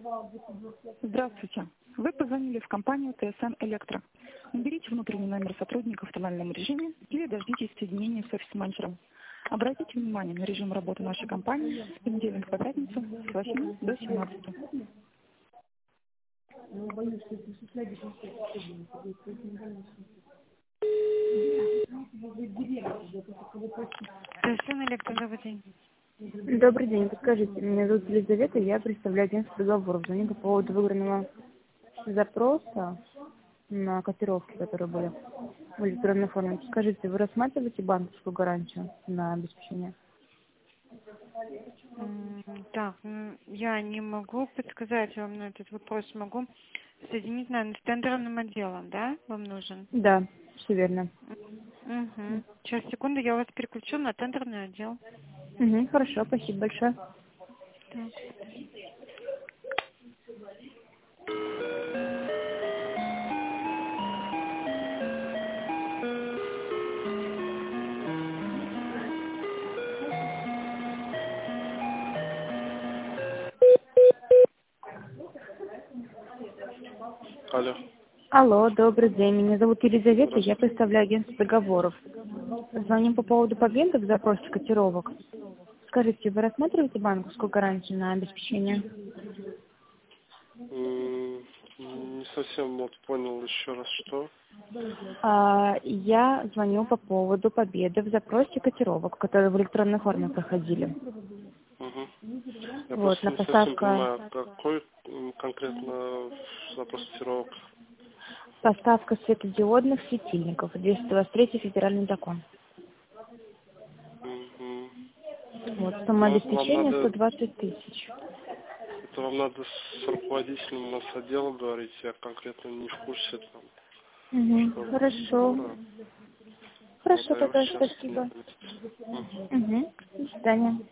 Здравствуйте. Вы позвонили в компанию ТСН Электро. Наберите внутренний номер сотрудника в тональном режиме или дождитесь соединения с офис-менеджером. Обратите внимание на режим работы нашей компании с понедельника по пятницу с 8 до 17. ТСН Электро, добрый день. Добрый день, подскажите, меня зовут Елизавета, я представляю агентство договоров. Звоню по поводу выигранного запроса на котировки, которые были в электронной форме. Скажите, вы рассматриваете банковскую гарантию на обеспечение? Так, я не могу подсказать вам на этот вопрос. Могу соединить, наверное, с тендерным отделом, да? Вам нужен? Да, все верно. Угу. Сейчас, секунду, я вас переключу на тендерный отдел. Угу, хорошо, спасибо большое. Так. Алло. Алло, добрый день, меня зовут Елизавета, я Здравствуйте. представляю агентство договоров. Звоним по поводу победы в запросе котировок. Скажите, вы рассматриваете банковскую гарантию на обеспечение? Не совсем вот понял еще раз, что. Я звоню по поводу победы в запросе котировок, которые в электронной форме проходили. Угу. Я Вот, просто на не совсем поставка, понимаю, какой конкретно запрос котировок. поставка светодиодных светильников, 223 федеральный закон. Угу. Вот, сумма Вам обеспечения надо, 120 тысяч. это вам надо с руководителем у нас отдела говорить, я конкретно не в курсе там. Угу, Что хорошо. процедура. Хорошо, Вот, а его тогда сейчас спасибо. нет. Мгм. Угу, до свидания.